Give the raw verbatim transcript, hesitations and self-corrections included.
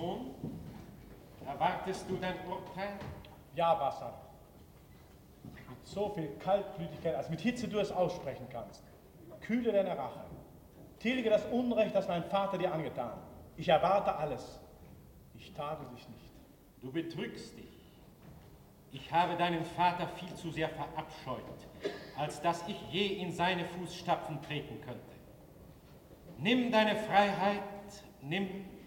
Sohn, erwartest du dein Urteil? Ja, Basan. Mit so viel Kaltblütigkeit, als mit Hitze du es aussprechen kannst. Kühle deine Rache. Tilge das Unrecht, das mein Vater dir angetan. Ich erwarte alles. Ich tadel dich nicht. Du betrügst dich. Ich habe deinen Vater viel zu sehr verabscheut, als dass ich je in seine Fußstapfen treten könnte. Nimm deine Freiheit, nimm